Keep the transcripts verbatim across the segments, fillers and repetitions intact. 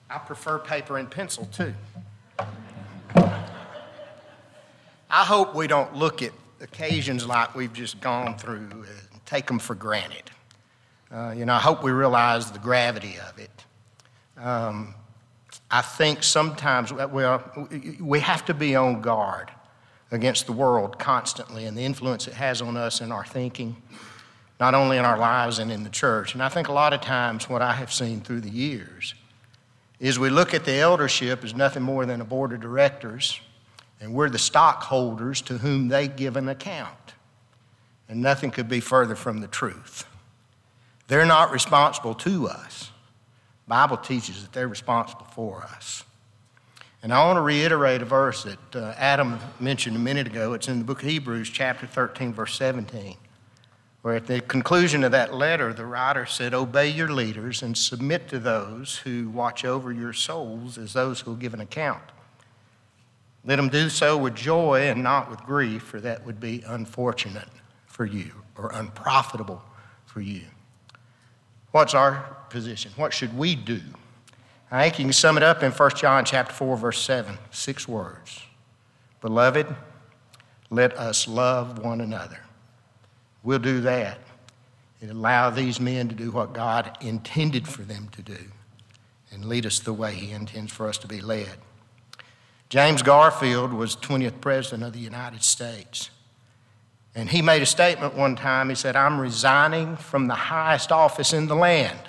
I prefer paper and pencil too. I hope we don't look at occasions like we've just gone through and take them for granted. Uh, you know, I hope we realize the gravity of it. Um, I think sometimes, well, we have to be on guard against the world constantly and the influence it has on us in our thinking, not only in our lives and in the church. And I think a lot of times what I have seen through the years is we look at the eldership as nothing more than a board of directors, and we're the stockholders to whom they give an account. And nothing could be further from the truth. They're not responsible to us. The Bible teaches that they're responsible for us. And I want to reiterate a verse that uh, Adam mentioned a minute ago. It's in the book of Hebrews, chapter thirteen, verse seventeen, where at the conclusion of that letter, the writer said, "Obey your leaders and submit to those who watch over your souls as those who will give an account. Let them do so with joy and not with grief, for that would be unfortunate for you or unprofitable for you." What's our position? What should we do? I think you can sum it up in First John chapter four, verse seven, six words. Beloved, let us love one another. We'll do that and allow these men to do what God intended for them to do and lead us the way he intends for us to be led. James Garfield was twentieth president of the United States. And he made a statement one time. He said, "I'm resigning from the highest office in the land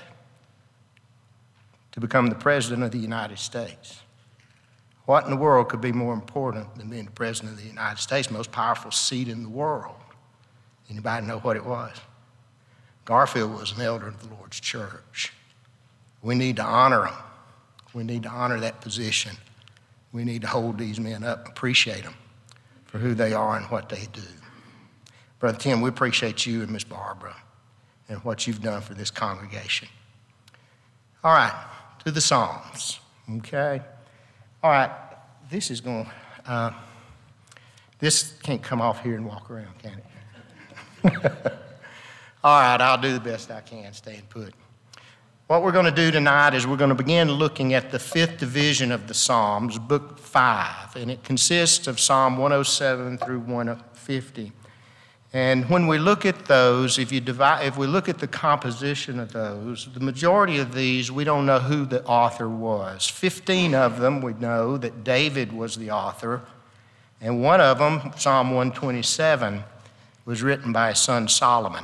to become the president of the United States." What in the world could be more important than being the president of the United States, most powerful seat in the world? Anybody know what it was? Garfield was an elder of the Lord's church. We need to honor him. We need to honor that position. We need to hold these men up, appreciate them for who they are and what they do. Brother Tim, we appreciate you and Miss Barbara and what you've done for this congregation. All right, to the Psalms, okay? All right, this is going to, uh, this can't come off here and walk around, can it? All right, I'll do the best I can, staying put. What we're going to do tonight is we're going to begin looking at the fifth division of the Psalms, book five, and it consists of Psalm one oh seven through one fifty. And when we look at those, if you divide, if we look at the composition of those, the majority of these, we don't know who the author was. Fifteen of them, we know that David was the author, and one of them, Psalm one twenty-seven, was written by his son Solomon.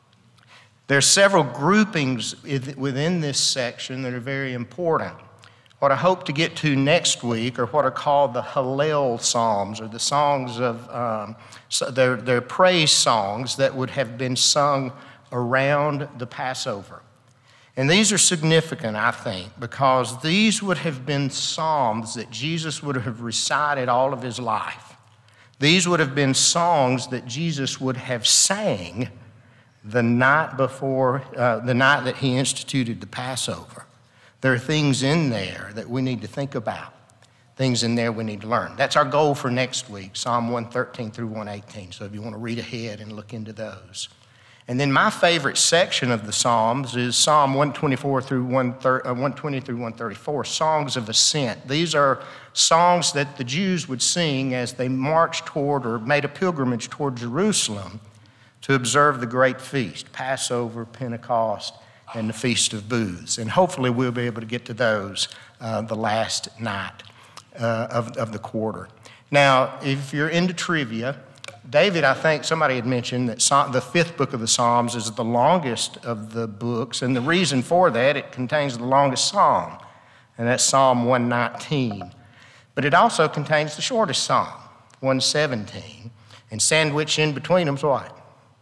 There are several groupings within this section that are very important. What I hope to get to next week are what are called the Hallel Psalms, or the songs of, um, so they're, they're praise songs that would have been sung around the Passover. And these are significant, I think, because these would have been psalms that Jesus would have recited all of his life. These would have been songs that Jesus would have sang the night before, uh, the night that he instituted the Passover. There are things in there that we need to think about, things in there we need to learn. That's our goal for next week, Psalm one thirteen through one eighteen. So if you want to read ahead and look into those. And then my favorite section of the Psalms is Psalm one twenty-four through one twenty through one thirty-four, songs of ascent. These are songs that the Jews would sing as they marched toward or made a pilgrimage toward Jerusalem to observe the great feast, Passover, Pentecost, and the Feast of Booths. And hopefully we'll be able to get to those uh, the last night uh, of, of the quarter. Now, if you're into trivia, David, I think somebody had mentioned that Psalm, the fifth book of the Psalms is the longest of the books, and the reason for that, it contains the longest psalm, and that's Psalm one nineteen. But it also contains the shortest psalm, one seventeen, and sandwiched in between them's what?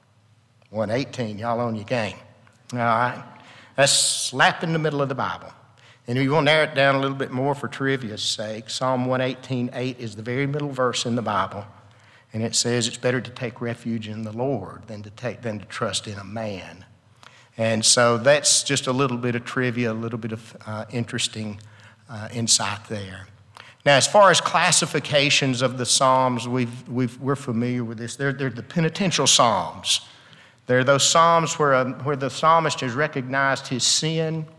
one eighteen, y'all on your game. All right? That's slap in the middle of the Bible. And if you want to narrow it down a little bit more for trivia's sake, Psalm one eighteen eight is the very middle verse in the Bible. And it says it's better to take refuge in the Lord than to take than to trust in a man. And so that's just a little bit of trivia, a little bit of uh, interesting uh, insight there. Now, as far as classifications of the Psalms, we've, we've, we're familiar with this. They're, they're the penitential Psalms. They're those Psalms where, uh, where the psalmist has recognized his sin,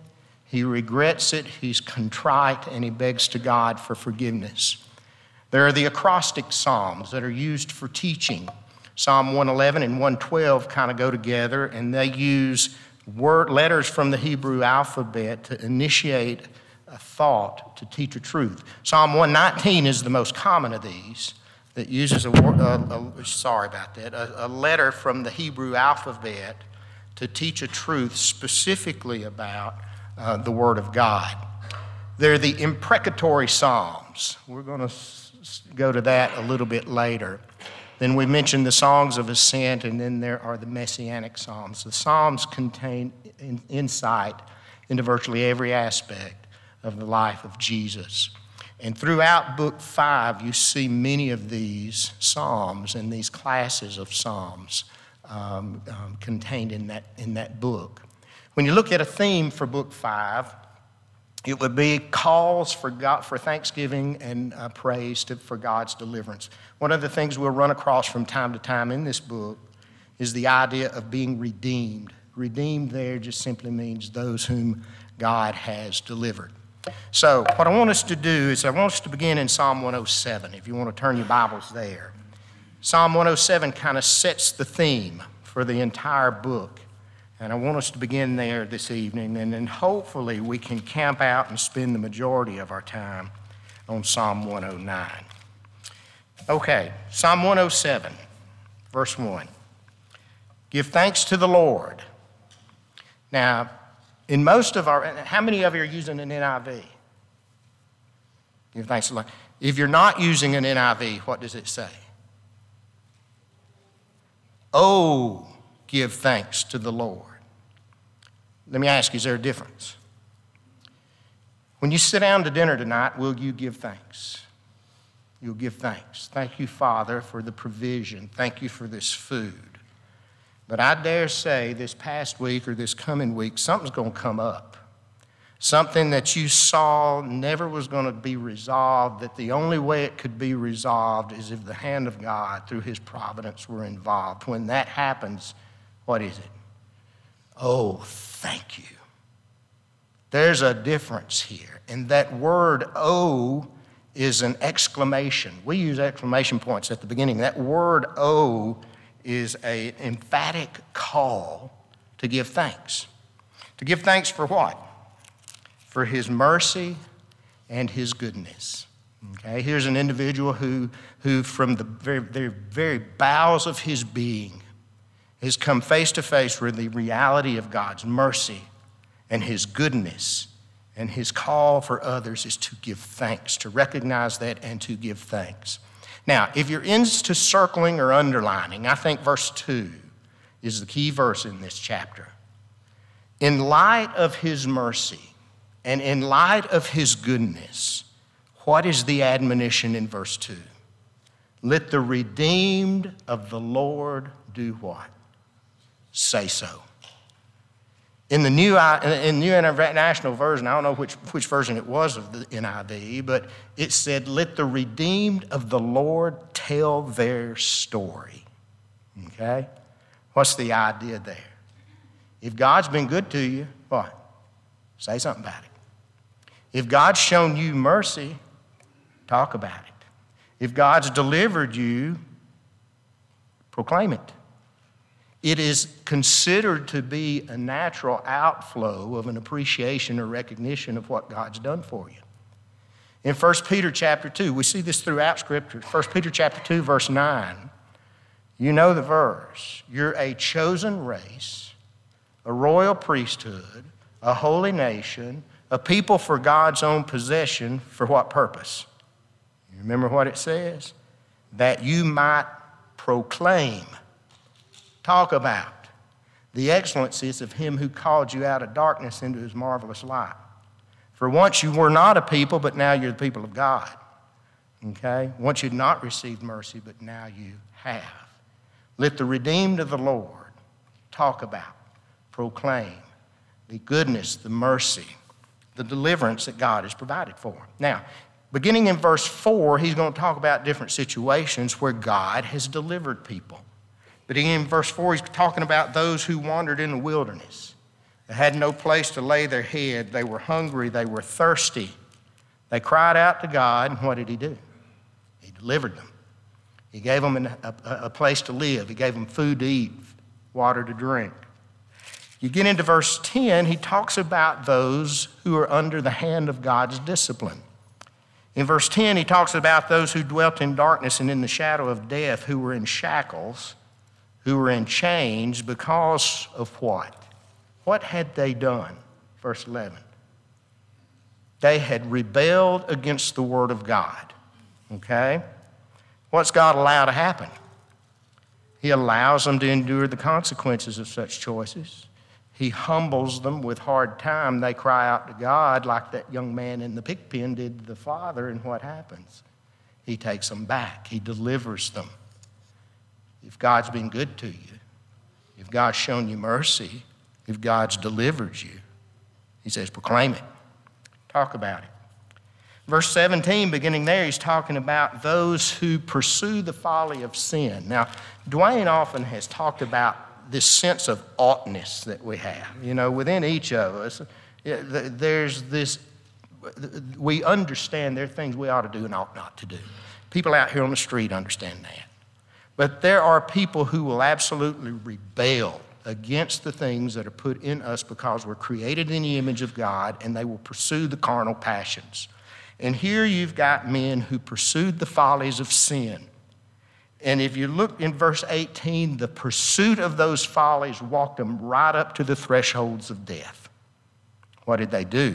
He regrets it, he's contrite, and he begs to God for forgiveness. There are the acrostic psalms that are used for teaching. Psalm one eleven and one twelve kind of go together, and they use word letters from the Hebrew alphabet to initiate a thought, to teach a truth. Psalm one nineteen is the most common of these that uses a, a, a sorry about that, a, a letter from the Hebrew alphabet to teach a truth specifically about uh, the Word of God. They're the imprecatory psalms. We're going to s- go to that a little bit later. Then we mentioned the songs of ascent, and then there are the messianic psalms. The psalms contain in, insight into virtually every aspect of the life of Jesus. And throughout book five, you see many of these psalms and these classes of psalms um, um, contained in that, in that book. When you look at a theme for book five, it would be calls for God, for thanksgiving and uh, praise to, for God's deliverance. One of the things we'll run across from time to time in this book is the idea of being redeemed. Redeemed there just simply means those whom God has delivered. So what I want us to do is I want us to begin in Psalm one oh seven, if you want to turn your Bibles there. Psalm one oh seven kind of sets the theme for the entire book. And I want us to begin there this evening, and then hopefully we can camp out and spend the majority of our time on Psalm one oh nine. Okay, Psalm one oh seven, verse one. Give thanks to the Lord. Now, in most of our, how many of you are using an N I V? Give thanks to the Lord. If you're not using an N I V, what does it say? Oh, give thanks to the Lord. Let me ask you, is there a difference? When you sit down to dinner tonight, will you give thanks? You'll give thanks. Thank you, Father, for the provision. Thank you for this food. But I dare say this past week or this coming week, something's going to come up. Something that you saw never was going to be resolved, that the only way it could be resolved is if the hand of God, through his providence, were involved. When that happens, what is it? Oh, thank you. There's a difference here. And that word, oh, is an exclamation. We use exclamation points at the beginning. That word, oh, is an emphatic call to give thanks. To give thanks for what? For his mercy and his goodness. Okay, here's an individual who, who from the very, very, very bowels of his being has come face to face with the reality of God's mercy and his goodness, and his call for others is to give thanks, to recognize that and to give thanks. Now, if you're into circling or underlining, I think verse two is the key verse in this chapter. In light of his mercy and in light of his goodness, what is the admonition in verse two? Let the redeemed of the Lord do what? Say so. In the New, in New International Version, I don't know which, which version it was of the N I V, but it said, let the redeemed of the Lord tell their story. Okay? What's the idea there? If God's been good to you, what? Say something about it. If God's shown you mercy, talk about it. If God's delivered you, proclaim it. It is considered to be a natural outflow of an appreciation or recognition of what God's done for you. In First Peter chapter two, we see this throughout Scripture. First Peter chapter two, verse nine, you know the verse. You're a chosen race, a royal priesthood, a holy nation, a people for God's own possession. For what purpose? You remember what it says? That you might proclaim. Talk about the excellencies of him who called you out of darkness into his marvelous light. For once you were not a people, but now you're the people of God. Okay? Once you'd not received mercy, but now you have. Let the redeemed of the Lord talk about, proclaim the goodness, the mercy, the deliverance that God has provided for them. Now, beginning in verse four, he's going to talk about different situations where God has delivered people. But again, in verse four, he's talking about those who wandered in the wilderness. They had no place to lay their head. They were hungry. They were thirsty. They cried out to God, and what did he do? He delivered them. He gave them an, a, a place to live. He gave them food to eat, water to drink. You get into verse ten, he talks about those who are under the hand of God's discipline. In verse ten, he talks about those who dwelt in darkness and in the shadow of death, who were in shackles, who were in chains because of what? What had they done? Verse eleven. They had rebelled against the word of God. Okay? What's God allow to happen? He allows them to endure the consequences of such choices. He humbles them with hard time. They cry out to God like that young man in the pig pen did to the father, and what happens? He takes them back. He delivers them. If God's been good to you, if God's shown you mercy, if God's delivered you, he says, proclaim it. Talk about it. Verse seventeen, beginning there, he's talking about those who pursue the folly of sin. Now, Dwayne often has talked about this sense of oughtness that we have. You know, within each of us, there's this, we understand there are things we ought to do and ought not to do. People out here on the street understand that. But there are people who will absolutely rebel against the things that are put in us because we're created in the image of God, and they will pursue the carnal passions. And here you've got men who pursued the follies of sin. And if you look in verse eighteen, the pursuit of those follies walked them right up to the thresholds of death. What did they do?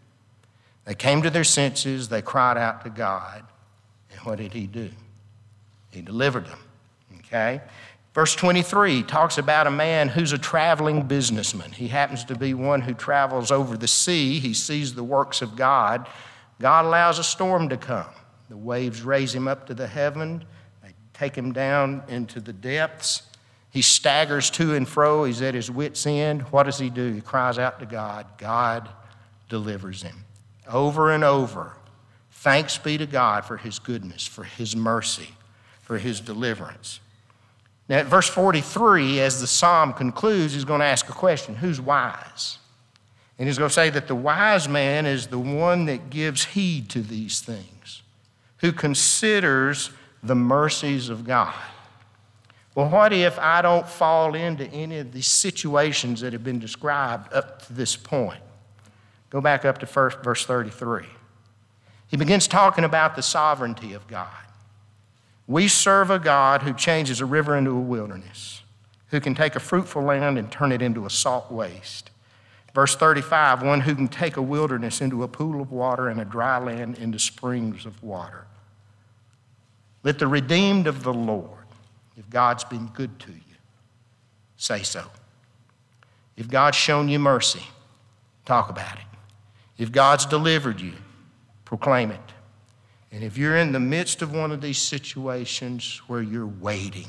They came to their senses, they cried out to God, and what did he do? He delivered them, okay? Verse twenty-three talks about a man who's a traveling businessman. He happens to be one who travels over the sea. He sees the works of God. God allows a storm to come. The waves raise him up to the heaven. They take him down into the depths. He staggers to and fro. He's at his wit's end. What does he do? He cries out to God. God delivers him. Over and over, thanks be to God for his goodness, for his mercy, for his deliverance. Now, at verse forty-three, as the psalm concludes, he's going to ask a question. Who's wise? And he's going to say that the wise man is the one that gives heed to these things, who considers the mercies of God. Well, what if I don't fall into any of these situations that have been described up to this point? Go back up to first, verse thirty-three. He begins talking about the sovereignty of God. We serve a God who changes a river into a wilderness, who can take a fruitful land and turn it into a salt waste. Verse thirty-five, one who can take a wilderness into a pool of water and a dry land into springs of water. Let the redeemed of the Lord, if God's been good to you, say so. If God's shown you mercy, talk about it. If God's delivered you, proclaim it. And if you're in the midst of one of these situations where you're waiting,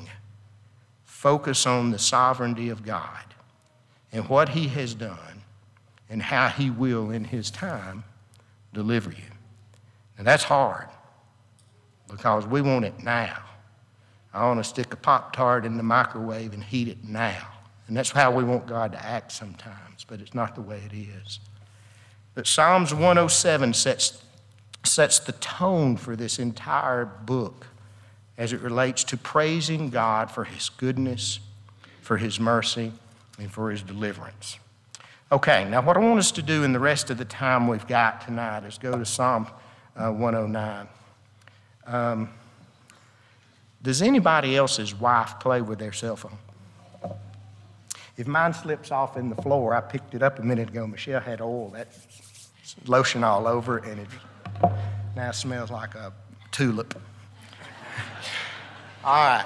focus on the sovereignty of God and what he has done and how he will, in his time, deliver you. And that's hard because we want it now. I want to stick a Pop-Tart in the microwave and heat it now. And that's how we want God to act sometimes, but it's not the way it is. But Psalms one oh seven sets, sets the tone for this entire book as it relates to praising God for his goodness, for his mercy, and for his deliverance. Okay, now what I want us to do in the rest of the time we've got tonight is go to Psalm uh, one oh nine. Um, does anybody else's wife play with their cell phone? If mine slips off in the floor, I picked it up a minute ago. Michelle had oil, that lotion all over, and it now smells like a tulip. All right.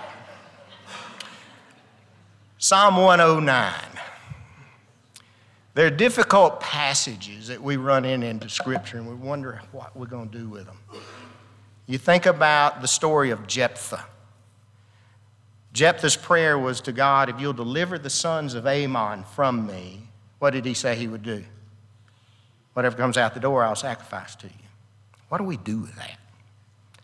Psalm one oh nine. There are difficult passages that we run in into Scripture, and we wonder what we're going to do with them. You think about the story of Jephthah. Jephthah's prayer was to God, if you'll deliver the sons of Ammon from me, what did he say he would do? Whatever comes out the door, I'll sacrifice to you. What do we do with that?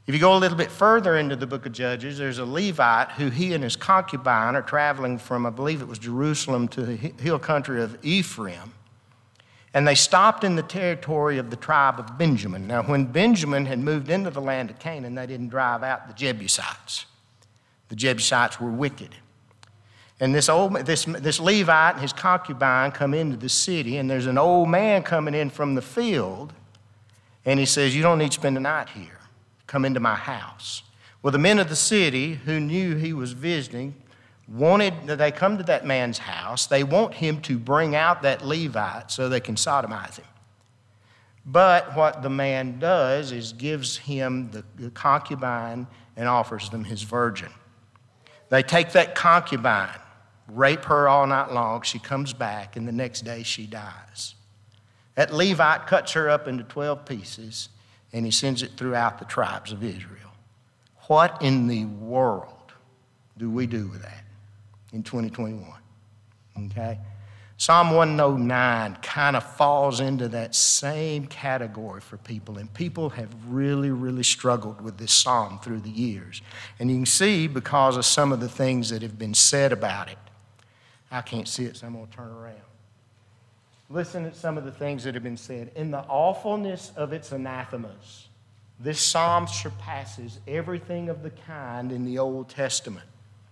If you go a little bit further into the book of Judges, there's a Levite who he and his concubine are traveling from, I believe it was Jerusalem, to the hill country of Ephraim. And they stopped in the territory of the tribe of Benjamin. Now, when Benjamin had moved into the land of Canaan, they didn't drive out the Jebusites. The Jebusites were wicked. And this old this, this Levite and his concubine come into the city, and there's an old man coming in from the field, and he says, "You don't need to spend the night here. Come into my house." Well, the men of the city who knew he was visiting wanted, they come to that man's house. They want him to bring out that Levite so they can sodomize him. But what the man does is gives him the, the concubine and offers them his virgin. They take that concubine, rape her all night long. She comes back, and the next day she dies. That Levite cuts her up into twelve pieces, and he sends it throughout the tribes of Israel. What in the world do we do with that in twenty twenty-one? Okay? Psalm one oh nine kind of falls into that same category for people, and people have really, really struggled with this psalm through the years. And you can see because of some of the things that have been said about it. I can't see it, so I'm going to turn around. Listen to some of the things that have been said. In the awfulness of its anathemas, this psalm surpasses everything of the kind in the Old Testament.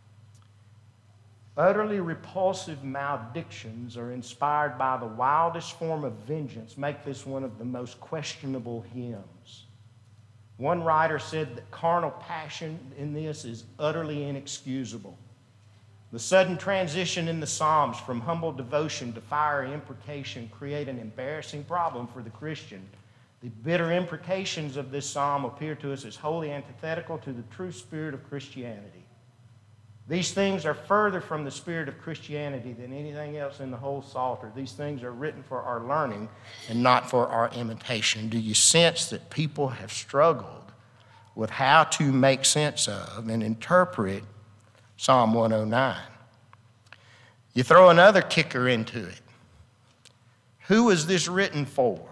Utterly repulsive maledictions are inspired by the wildest form of vengeance, make this one of the most questionable hymns. One writer said that carnal passion in this is utterly inexcusable. The sudden transition in the Psalms from humble devotion to fiery imprecation create an embarrassing problem for the Christian. The bitter imprecations of this psalm appear to us as wholly antithetical to the true spirit of Christianity. These things are further from the spirit of Christianity than anything else in the whole Psalter. These things are written for our learning and not for our imitation. Do you sense that people have struggled with how to make sense of and interpret Psalm one oh nine? You throw another kicker into it. Who is this written for?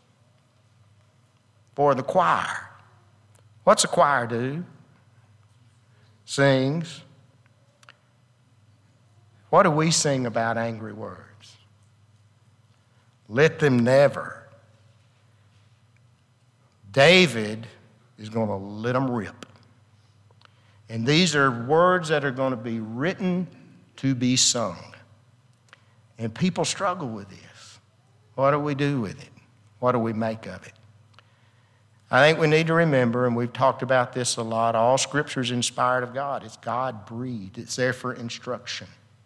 For the choir. What's a choir do? Sings. What do we sing about angry words? Let them never. David is going to let them rip. And these are words that are going to be written to be sung. And people struggle with this. What do we do with it? What do we make of it? I think we need to remember, and we've talked about this a lot, all Scripture is inspired of God. It's God-breathed. It's there for instruction.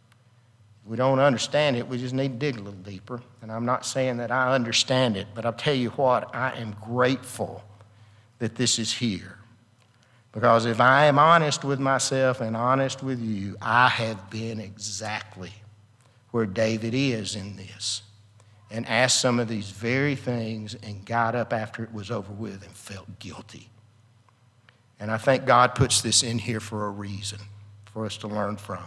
If we don't understand it, we just need to dig a little deeper. And I'm not saying that I understand it, but I'll tell you what, I am grateful that this is here. Because if I am honest with myself and honest with you, I have been exactly where David is in this, and asked some of these very things and got up after it was over with and felt guilty. And I think God puts this in here for a reason, for us to learn from.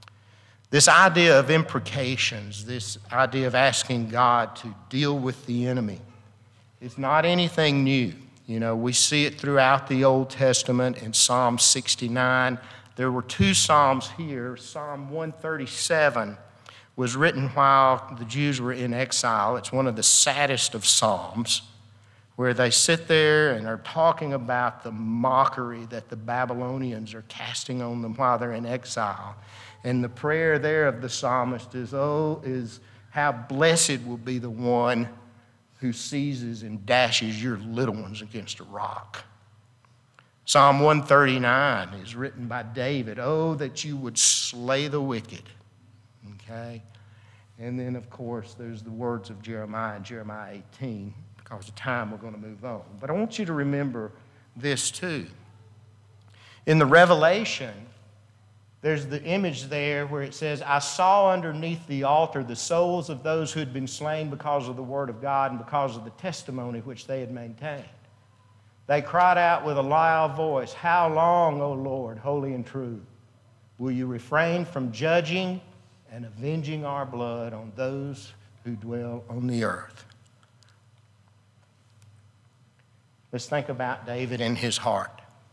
This idea of imprecations, this idea of asking God to deal with the enemy, is not anything new. You know, we see it throughout the Old Testament in Psalm sixty-nine. There were two Psalms here. Psalm one thirty-seven was written while the Jews were in exile. It's one of the saddest of Psalms, where they sit there and are talking about the mockery that the Babylonians are casting on them while they're in exile. And the prayer there of the psalmist is, oh, is how blessed will be the one who seizes and dashes your little ones against a rock. Psalm one thirty-nine is written by David. Oh, that you would slay the wicked. Okay? And then, of course, there's the words of Jeremiah in Jeremiah eighteen. Because of time, we're going to move on. But I want you to remember this too. In the Revelation, there's the image there where it says, I saw underneath the altar the souls of those who had been slain because of the word of God and because of the testimony which they had maintained. They cried out with a loud voice, how long, O Lord, holy and true, will you refrain from judging and avenging our blood on those who dwell on the earth? Let's think about David and his heart.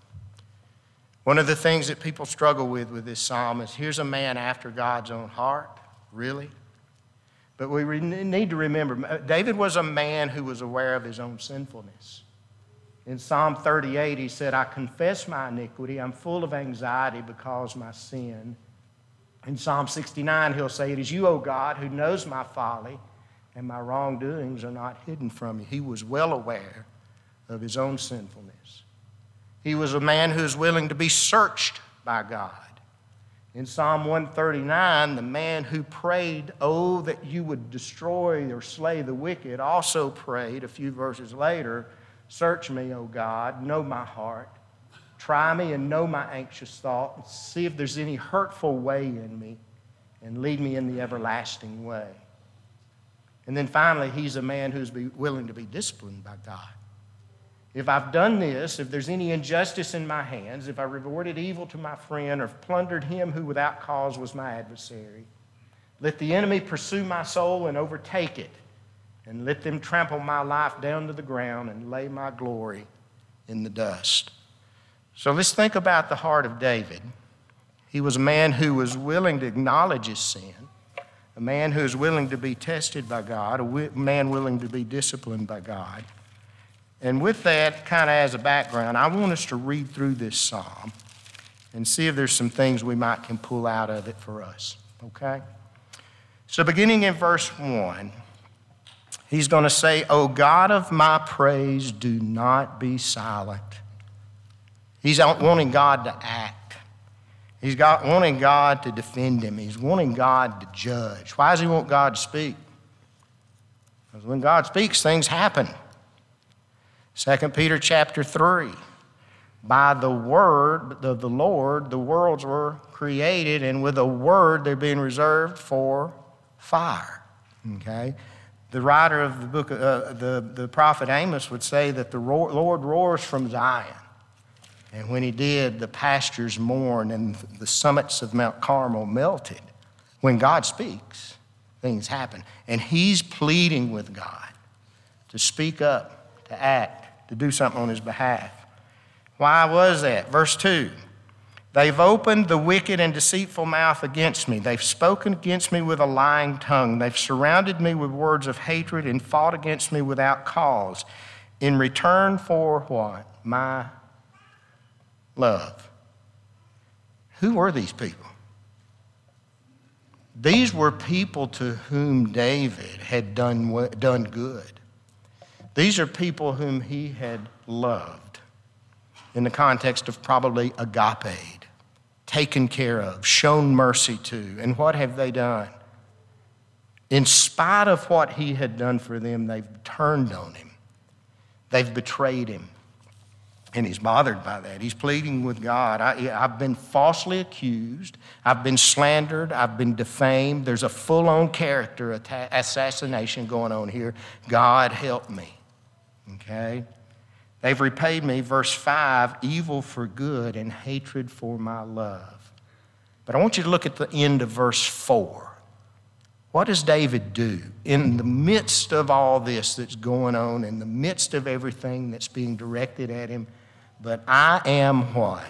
One of the things that people struggle with with this psalm is here's a man after God's own heart, really? But we re- need to remember, David was a man who was aware of his own sinfulness. In Psalm thirty-eight, he said, I confess my iniquity. I'm full of anxiety because of my sin. In Psalm sixty-nine, he'll say, it is you, O God, who knows my folly, and my wrongdoings are not hidden from you. He was well aware of his own sinfulness. He was a man who was willing to be searched by God. In Psalm one thirty-nine, the man who prayed, oh, that you would destroy or slay the wicked, also prayed a few verses later, search me, O God, know my heart. Try me and know my anxious thought, and see if there's any hurtful way in me, and lead me in the everlasting way. And then finally, he's a man who's be willing to be disciplined by God. If I've done this, if there's any injustice in my hands, if I rewarded evil to my friend or plundered him who without cause was my adversary, let the enemy pursue my soul and overtake it, and let them trample my life down to the ground and lay my glory in the dust. So let's think about the heart of David. He was a man who was willing to acknowledge his sin, a man who was willing to be tested by God, a man willing to be disciplined by God. And with that, kind of as a background, I want us to read through this psalm and see if there's some things we might can pull out of it for us, okay? So beginning in verse one, he's going to say, O God of my praise, do not be silent. He's wanting God to act. He's got, wanting God to defend him. He's wanting God to judge. Why does he want God to speak? Because when God speaks, things happen. Second Peter chapter three, by the word of the Lord, the worlds were created, and with a word they're being reserved for fire, okay? The writer of the book, uh, the, the prophet Amos would say that the ro- Lord roars from Zion. And when he did, the pastures mourned and the summits of Mount Carmel melted. When God speaks, things happen. And he's pleading with God to speak up, to act, to do something on his behalf. Why was that? Verse two, they've opened the wicked and deceitful mouth against me. They've spoken against me with a lying tongue. They've surrounded me with words of hatred and fought against me without cause. In return for what? My love. Who were these people? These were people to whom David had done, done good. These are people whom he had loved in the context of probably agape, taken care of, shown mercy to. And what have they done? In spite of what he had done for them, they've turned on him. They've betrayed him. And he's bothered by that. He's pleading with God. I, I've been falsely accused. I've been slandered. I've been defamed. There's a full-on character atta- assassination going on here. God help me. Okay? They've repaid me, verse five, evil for good and hatred for my love. But I want you to look at the end of verse four. What does David do in the midst of all this that's going on, in the midst of everything that's being directed at him? But I am what?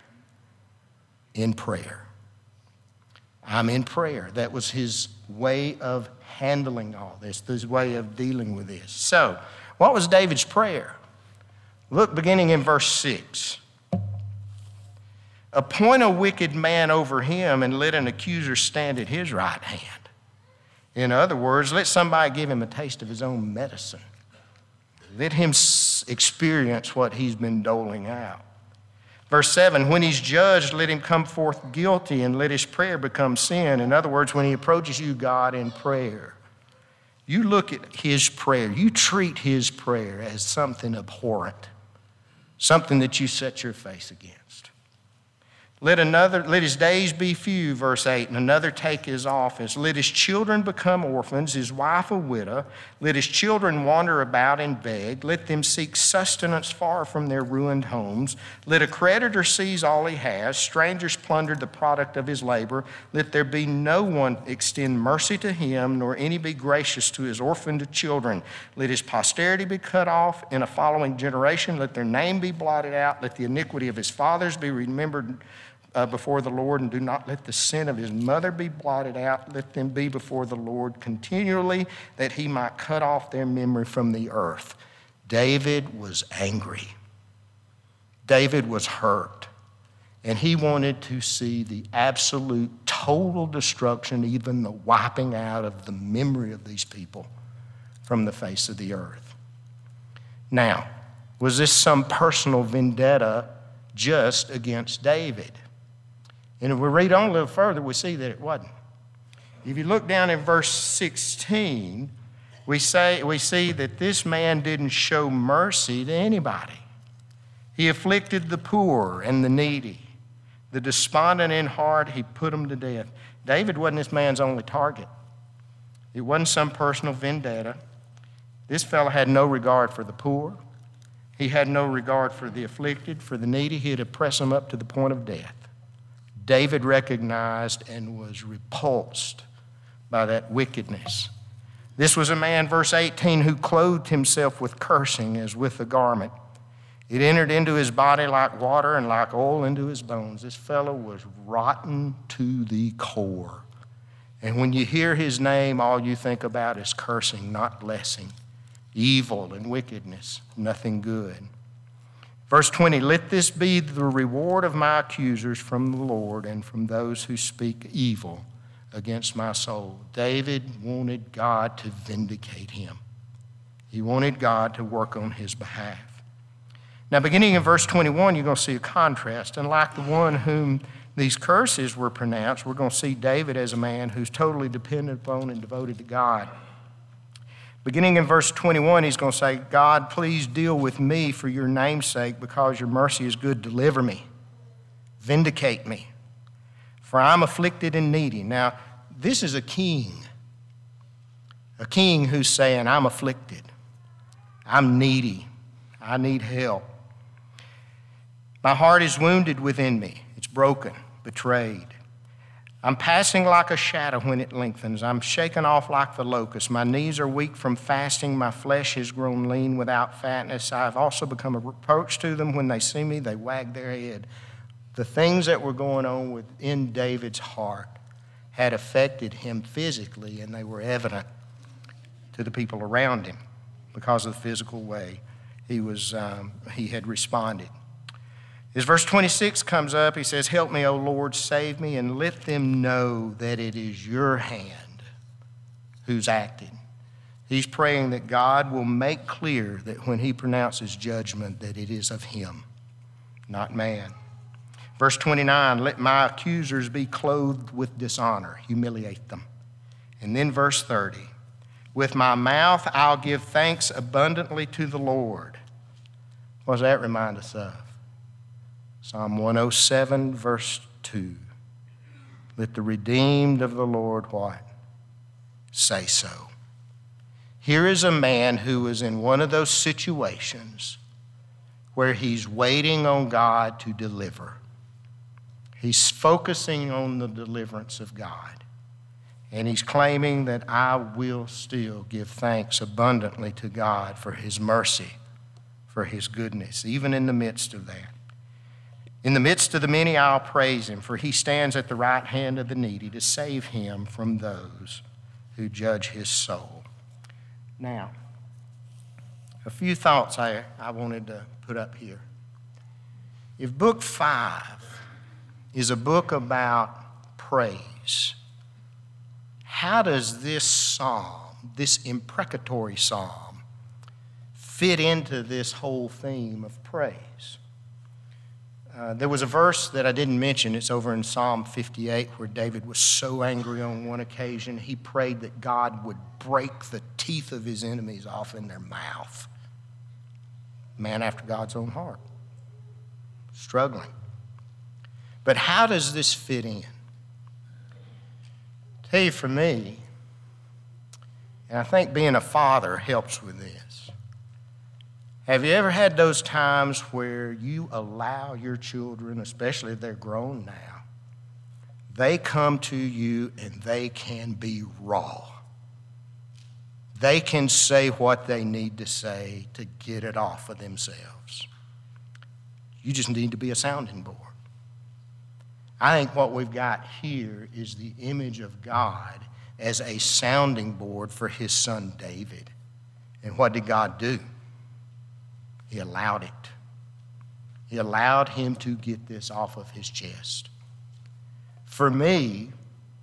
In prayer. I'm in prayer. That was his way of handling all this, his way of dealing with this. So, what was David's prayer? Look, beginning in verse six. Appoint a wicked man over him and let an accuser stand at his right hand. In other words, let somebody give him a taste of his own medicine. Let him experience what he's been doling out. Verse seven, when he's judged, let him come forth guilty and let his prayer become sin. In other words, when he approaches you, God, in prayer, you look at his prayer, you treat his prayer as something abhorrent, something that you set your face against. Let another, let his days be few, verse eight, and another take his office. Let his children become orphans, his wife a widow. Let his children wander about and beg. Let them seek sustenance far from their ruined homes. Let a creditor seize all he has. Strangers plunder the product of his labor. Let there be no one extend mercy to him, nor any be gracious to his orphaned children. Let his posterity be cut off in a following generation. Let their name be blotted out. Let the iniquity of his fathers be remembered Uh, before the Lord, and do not let the sin of his mother be blotted out. Let them be before the Lord continually, that he might cut off their memory from the earth. David was angry. David was hurt. And he wanted to see the absolute, total destruction, even the wiping out of the memory of these people from the face of the earth. Now, was this some personal vendetta just against David? And if we read on a little further, we see that it wasn't. If you look down in verse sixteen, we say we see that this man didn't show mercy to anybody. He afflicted the poor and the needy. The despondent in heart, he put them to death. David wasn't this man's only target. It wasn't some personal vendetta. This fellow had no regard for the poor. He had no regard for the afflicted, for the needy. He'd oppress them up to the point of death. David recognized and was repulsed by that wickedness. This was a man, verse eighteen, who clothed himself with cursing as with a garment. It entered into his body like water and like oil into his bones. This fellow was rotten to the core. And when you hear his name, all you think about is cursing, not blessing. Evil and wickedness, nothing good. Verse twenty, let this be the reward of my accusers from the Lord and from those who speak evil against my soul. David wanted God to vindicate him. He wanted God to work on his behalf. Now, beginning in verse twenty-one, you're going to see a contrast. And like the one whom these curses were pronounced, we're going to see David as a man who's totally dependent upon and devoted to God. Beginning in verse twenty-one, he's going to say, God, please deal with me for your name's sake, because your mercy is good. Deliver me. Vindicate me. For I'm afflicted and needy. Now, this is a king. A king who's saying, I'm afflicted. I'm needy. I need help. My heart is wounded within me. It's broken, betrayed. I'm passing like a shadow when it lengthens. I'm shaken off like the locust. My knees are weak from fasting. My flesh has grown lean without fatness. I've also become a reproach to them. When they see me, they wag their head. The things that were going on within David's heart had affected him physically, and they were evident to the people around him because of the physical way he was um, he had responded. As verse twenty-six comes up, he says, help me, O Lord, save me, and let them know that it is your hand who's acting. He's praying that God will make clear that when he pronounces judgment, that it is of him, not man. Verse twenty-nine, let my accusers be clothed with dishonor, humiliate them. And then verse thirty, with my mouth I'll give thanks abundantly to the Lord. What does that remind us of? Psalm one oh seven, verse two. Let the redeemed of the Lord what? Say so. Here is a man who is in one of those situations where he's waiting on God to deliver. He's focusing on the deliverance of God. And he's claiming that I will still give thanks abundantly to God for his mercy, for his goodness, even in the midst of that. In the midst of the many, I'll praise him, for he stands at the right hand of the needy to save him from those who judge his soul. Now, a few thoughts I, I wanted to put up here. If book five is a book about praise, how does this psalm, this imprecatory psalm, fit into this whole theme of praise? Uh, there was a verse that I didn't mention. It's over in Psalm fifty-eight, where David was so angry on one occasion, he prayed that God would break the teeth of his enemies off in their mouth. Man after God's own heart. Struggling. But how does this fit in? Tell you, for me, and I think being a father helps with this. Have you ever had those times where you allow your children, especially if they're grown now, they come to you and they can be raw? They can say what they need to say to get it off of themselves. You just need to be a sounding board. I think what we've got here is the image of God as a sounding board for his son David. And what did God do? He allowed it. He allowed him to get this off of his chest. For me,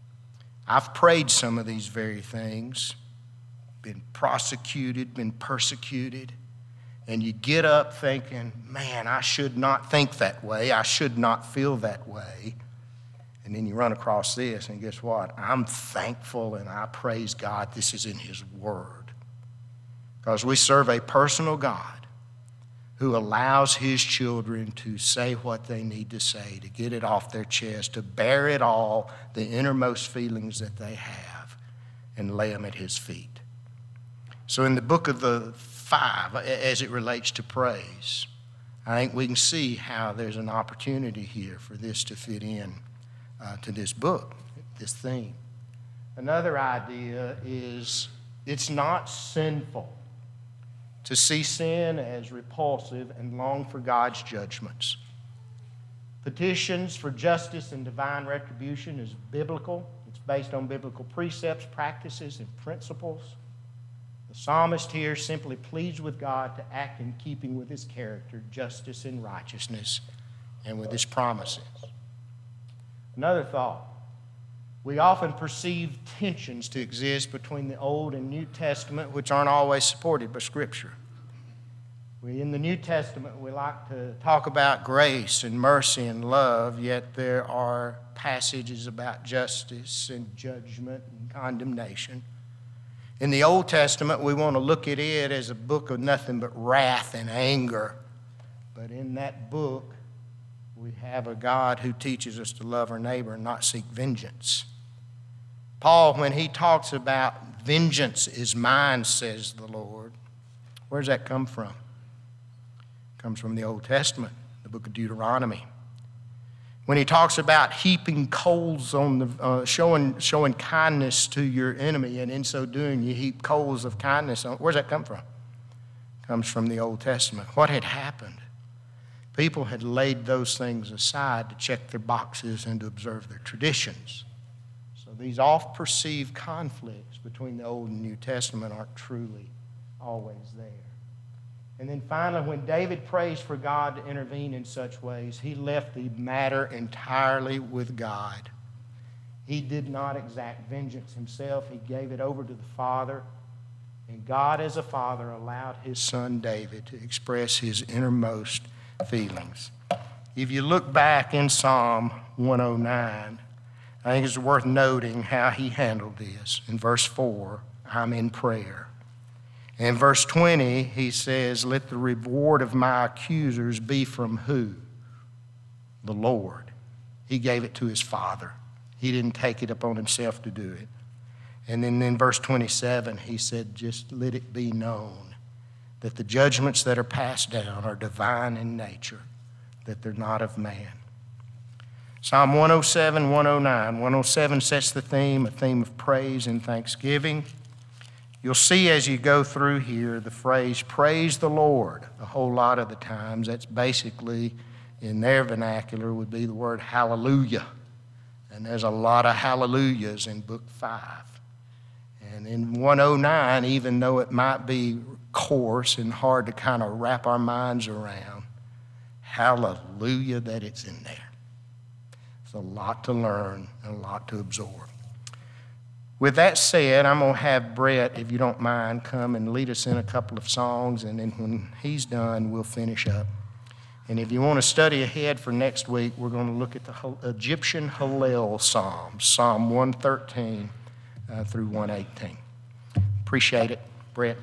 I've prayed some of these very things, been prosecuted, been persecuted, and you get up thinking, man, I should not think that way. I should not feel that way. And then you run across this, and guess what? I'm thankful and I praise God this is in his word. Because we serve a personal God who allows his children to say what they need to say, to get it off their chest, to bear it all, the innermost feelings that they have, and lay them at his feet. So in the book of the five, as it relates to praise, I think we can see how there's an opportunity here for this to fit in uh, to this book, this theme. Another idea is it's not sinful to see sin as repulsive and long for God's judgments. Petitions for justice and divine retribution is biblical. It's based on biblical precepts, practices, and principles. The psalmist here simply pleads with God to act in keeping with his character, justice and righteousness, and with his promises. Another thought. We often perceive tensions to exist between the Old and New Testament, which aren't always supported by Scripture. We, in the New Testament, we like to talk about grace and mercy and love, yet there are passages about justice and judgment and condemnation. In the Old Testament, we want to look at it as a book of nothing but wrath and anger. But in that book, we have a God who teaches us to love our neighbor and not seek vengeance. Paul, when he talks about vengeance is mine, says the Lord, where does that come from? It comes from the Old Testament, the book of Deuteronomy. When he talks about heaping coals on the, uh, showing, showing kindness to your enemy, and in so doing you heap coals of kindness on, where's that come from? It comes from the Old Testament. What had happened? People had laid those things aside to check their boxes and to observe their traditions. So these oft-perceived conflicts between the Old and New Testament aren't truly always there. And then finally, when David prays for God to intervene in such ways, he left the matter entirely with God. He did not exact vengeance himself. He gave it over to the Father. And God, as a father, allowed his son David to express his innermost feelings. If you look back in Psalm one oh nine, I think it's worth noting how he handled this. In verse four, I'm in prayer. In verse twenty, he says, let the reward of my accusers be from who? The Lord. He gave it to his Father. He didn't take it upon himself to do it. And then in verse twenty-seven, he said, just let it be known that the judgments that are passed down are divine in nature, that they're not of man. Psalm one oh seven, one oh nine. one oh seven sets the theme, a theme of praise and thanksgiving. You'll see as you go through here the phrase, praise the Lord, a whole lot of the times. That's basically, in their vernacular, would be the word hallelujah. And there's a lot of hallelujahs in book five. And in one oh nine, even though it might be coarse and hard to kind of wrap our minds around, hallelujah that it's in there. It's a lot to learn and a lot to absorb. With that said, I'm going to have Brett, if you don't mind, come and lead us in a couple of songs, and then when he's done, we'll finish up. And if you want to study ahead for next week, we're going to look at the Egyptian Hallel Psalms, Psalm one thirteen uh, through one eighteen. Appreciate it. Brett.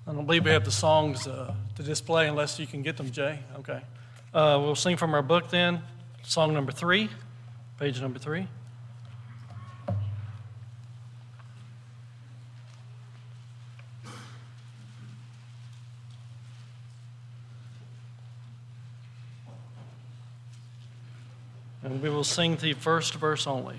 I don't believe we have the songs uh, to display unless you can get them, Jay. Okay. Uh, we'll sing from our book then, song number three, page number three. And we will sing the first verse only.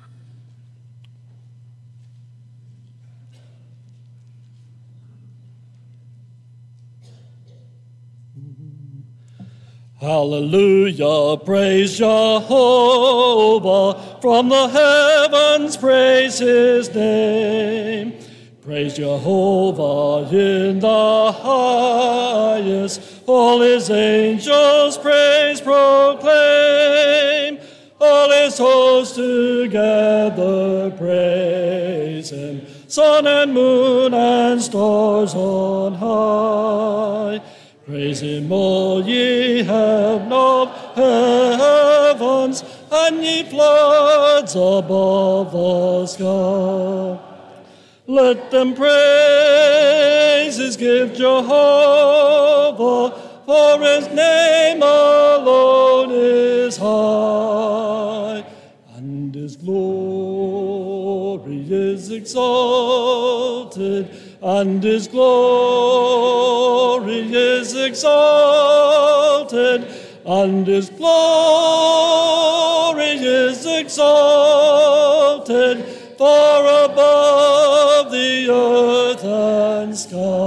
Hallelujah, praise Jehovah, from the heavens praise his name. Praise Jehovah in the highest, all his angels praise proclaim. All his hosts together praise him, sun and moon and stars on high. Praise him, all ye heaven of heavens, and ye floods above the sky. Let them praises give Jehovah, for his name alone is high, and his glory is exalted, and his glory is exalted, and his glory is exalted, far above the earth and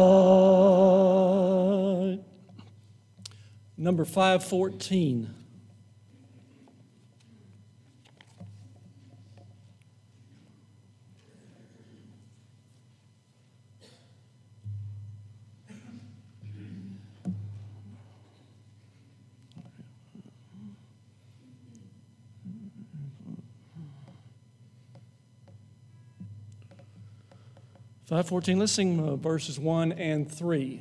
sky. Number five fourteen. five fourteen, let's sing uh, verses one and three.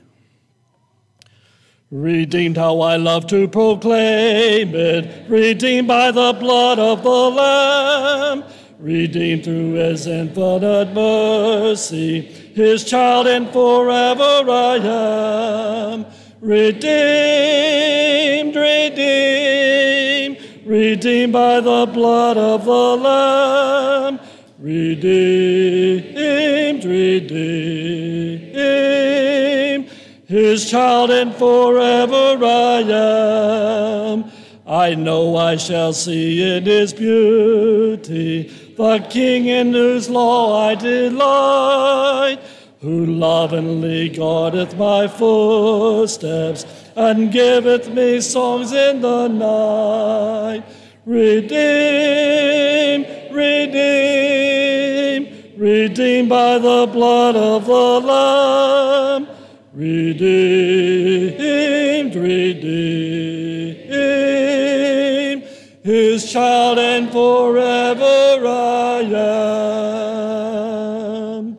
Redeemed, how I love to proclaim it, redeemed by the blood of the Lamb, redeemed through his infinite mercy, his child and forever I am. Redeemed, redeemed, redeemed by the blood of the Lamb, redeemed, redeemed, his child and forever I am. I know I shall see in his beauty the King in whose law I delight, who lovingly guardeth my footsteps and giveth me songs in the night. Redeemed, redeemed, redeemed by the blood of the Lamb, redeemed, redeemed, his child and forever I am.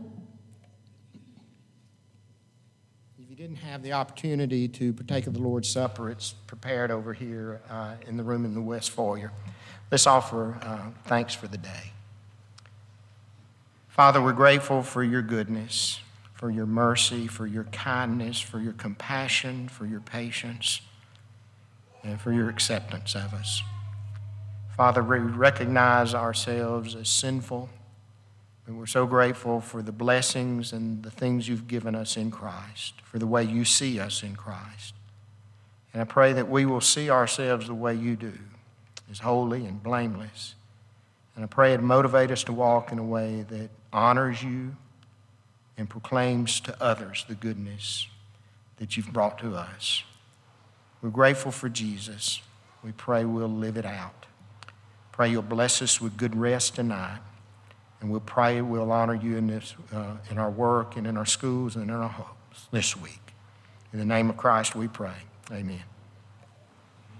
If you didn't have the opportunity to partake of the Lord's Supper, it's prepared over here uh, in the room in the West Foyer. Let's offer uh, thanks for the day. Father, we're grateful for your goodness, for your mercy, for your kindness, for your compassion, for your patience, and for your acceptance of us. Father, we recognize ourselves as sinful, and we're so grateful for the blessings and the things you've given us in Christ, for the way you see us in Christ. And I pray that we will see ourselves the way you do, as holy and blameless. And I pray it motivate us to walk in a way that honors you and proclaims to others the goodness that you've brought to us. We're grateful for Jesus. We pray we'll live it out. Pray you'll bless us with good rest tonight. And we'll pray we'll honor you in, this, uh, in our work and in our schools and in our homes this week. In the name of Christ we pray. Amen.